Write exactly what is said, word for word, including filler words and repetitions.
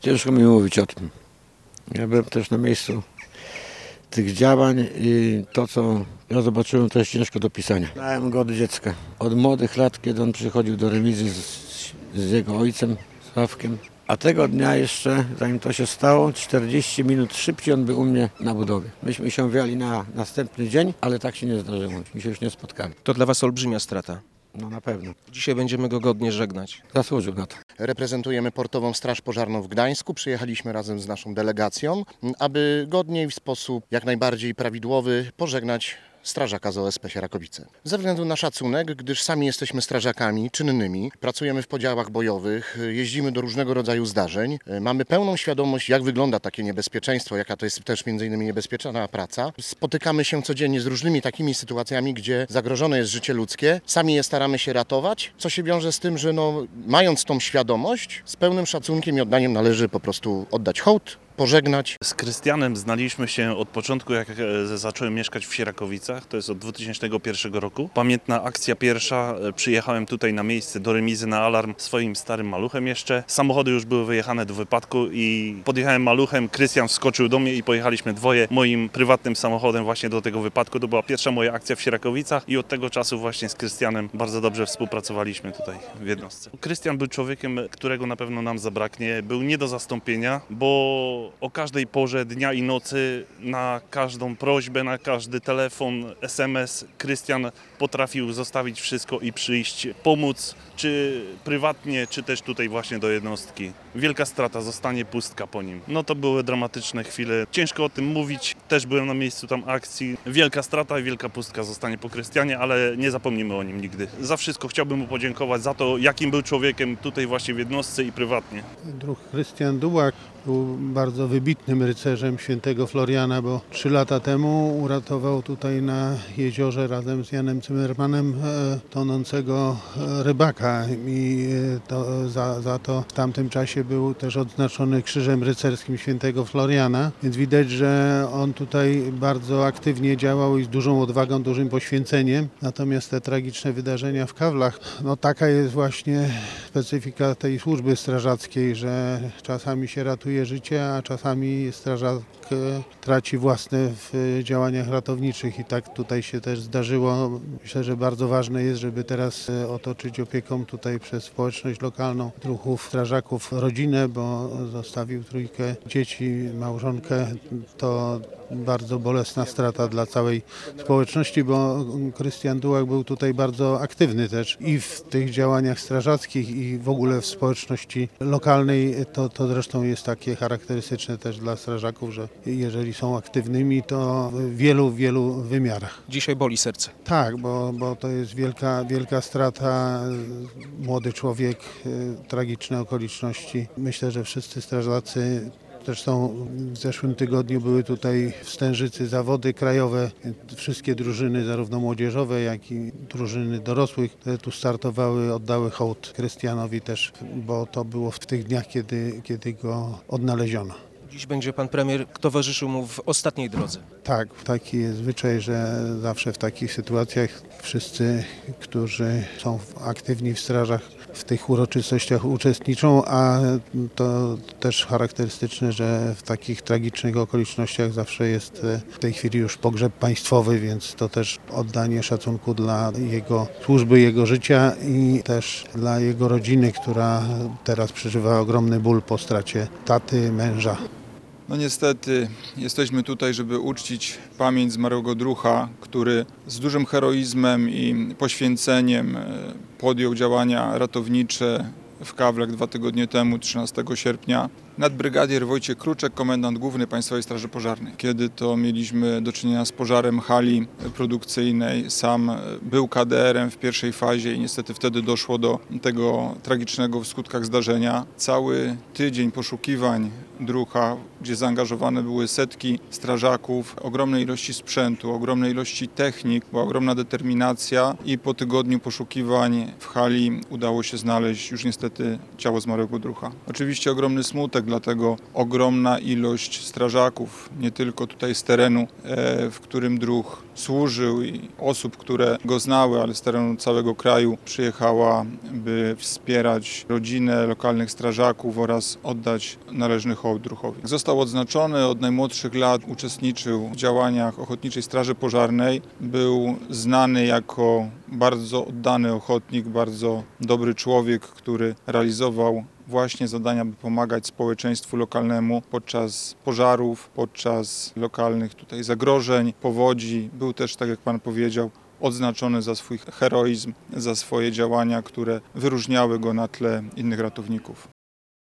Ciężko mi mówić o tym. Ja byłem też na miejscu tych działań i to, co ja zobaczyłem, to jest ciężko do pisania. Znałem go od dziecka. Od młodych lat, kiedy on przychodził do rewizji z, z jego ojcem, Sławkiem. A tego dnia jeszcze, zanim to się stało, czterdzieści minut szybciej on był u mnie na budowie. Myśmy się wiali na następny dzień, ale tak się nie zdarzyło. Myśmy się już nie spotkali. To dla was olbrzymia strata. No na pewno. Dzisiaj będziemy go godnie żegnać. Zasłużył na to. Reprezentujemy Portową Straż Pożarną w Gdańsku. Przyjechaliśmy razem z naszą delegacją, aby godnie i w sposób jak najbardziej prawidłowy pożegnać strażaka z O S P Sierakowice. Ze względu na szacunek, gdyż sami jesteśmy strażakami czynnymi, pracujemy w podziałach bojowych, jeździmy do różnego rodzaju zdarzeń, mamy pełną świadomość, jak wygląda takie niebezpieczeństwo, jaka to jest też między innymi niebezpieczna praca. Spotykamy się codziennie z różnymi takimi sytuacjami, gdzie zagrożone jest życie ludzkie. Sami je staramy się ratować, co się wiąże z tym, że no, mając tą świadomość, z pełnym szacunkiem i oddaniem należy po prostu oddać hołd, pożegnać. Z Krystianem znaliśmy się od początku, jak zacząłem mieszkać w Sierakowicach, to jest od dwa tysiące pierwszego roku. Pamiętna akcja pierwsza, przyjechałem tutaj na miejsce do remizy na alarm swoim starym maluchem jeszcze. Samochody już były wyjechane do wypadku i podjechałem maluchem, Krystian wskoczył do mnie i pojechaliśmy dwoje moim prywatnym samochodem właśnie do tego wypadku. To była pierwsza moja akcja w Sierakowicach i od tego czasu właśnie z Krystianem bardzo dobrze współpracowaliśmy tutaj w jednostce. Krystian był człowiekiem, którego na pewno nam zabraknie, był nie do zastąpienia, bo o każdej porze dnia i nocy, na każdą prośbę, na każdy telefon, es em es Krystian potrafił zostawić wszystko i przyjść, pomóc, czy prywatnie, czy też tutaj właśnie do jednostki. Wielka strata, zostanie pustka po nim. No to były dramatyczne chwile. Ciężko o tym mówić, też byłem na miejscu tam akcji. Wielka strata i wielka pustka zostanie po Krystianie, ale nie zapomnimy o nim nigdy. Za wszystko chciałbym mu podziękować, za to, jakim był człowiekiem tutaj właśnie w jednostce i prywatnie. Druh Krystian Dułak był bardzo wybitnym rycerzem świętego Floriana, bo trzy lata temu uratował tutaj na jeziorze razem z Janem Zimmermanem e, tonącego e, rybaka i e, to, za, za to w tamtym czasie był też odznaczony Krzyżem Rycerskim świętego Floriana, więc widać, że on tutaj bardzo aktywnie działał i z dużą odwagą, dużym poświęceniem. Natomiast te tragiczne wydarzenia w Kawlach, no taka jest właśnie specyfika tej służby strażackiej, że czasami się ratuje życie, a czasami strażak traci własne w działaniach ratowniczych i tak tutaj się też zdarzyło. Myślę, że bardzo ważne jest, żeby teraz otoczyć opieką tutaj przez społeczność lokalną druhów, strażaków, rodzinę, bo zostawił trójkę dzieci, małżonkę. To bardzo bolesna strata dla całej społeczności, bo Krystian Dułak był tutaj bardzo aktywny też i w tych działaniach strażackich i w ogóle w społeczności lokalnej. To, to zresztą jest takie charakterystyczne też dla strażaków, że jeżeli są aktywnymi, to w wielu, wielu wymiarach. Dzisiaj boli serce. Tak, bo, bo to jest wielka, wielka strata, młody człowiek, tragiczne okoliczności. Myślę, że wszyscy strażacy. Zresztą w zeszłym tygodniu były tutaj w Stężycy zawody krajowe. Wszystkie drużyny, zarówno młodzieżowe, jak i drużyny dorosłych, które tu startowały, oddały hołd Krystianowi też, bo to było w tych dniach, kiedy, kiedy go odnaleziono. Dziś będzie pan premier towarzyszył mu w ostatniej drodze. Tak, taki jest zwyczaj, że zawsze w takich sytuacjach wszyscy, którzy są aktywni w strażach, w tych uroczystościach uczestniczą, a to też charakterystyczne, że w takich tragicznych okolicznościach zawsze jest w tej chwili już pogrzeb państwowy, więc to też oddanie szacunku dla jego służby, jego życia i też dla jego rodziny, która teraz przeżywa ogromny ból po stracie taty, męża. No niestety jesteśmy tutaj, żeby uczcić pamięć zmarłego druha, który z dużym heroizmem i poświęceniem podjął działania ratownicze w Kawlach dwa tygodnie temu, trzynastego sierpnia. Nadbrygadier Wojciech Kruczek, komendant główny Państwowej Straży Pożarnej. Kiedy to mieliśmy do czynienia z pożarem hali produkcyjnej, sam był ka de erem w pierwszej fazie i niestety wtedy doszło do tego tragicznego w skutkach zdarzenia. Cały tydzień poszukiwań druha, gdzie zaangażowane były setki strażaków, ogromnej ilości sprzętu, ogromnej ilości technik, była ogromna determinacja i po tygodniu poszukiwań w hali udało się znaleźć już niestety ciało zmarłego druha. Oczywiście ogromny smutek dlatego ogromna ilość strażaków, nie tylko tutaj z terenu, w którym druh służył i osób, które go znały, ale z terenu całego kraju przyjechała, by wspierać rodzinę lokalnych strażaków oraz oddać należny hołd druhowi. Został odznaczony, od najmłodszych lat uczestniczył w działaniach Ochotniczej Straży Pożarnej. Był znany jako bardzo oddany ochotnik, bardzo dobry człowiek, który realizował właśnie zadania, by pomagać społeczeństwu lokalnemu podczas pożarów, podczas lokalnych tutaj zagrożeń, powodzi. Był też, tak jak pan powiedział, odznaczony za swój heroizm, za swoje działania, które wyróżniały go na tle innych ratowników.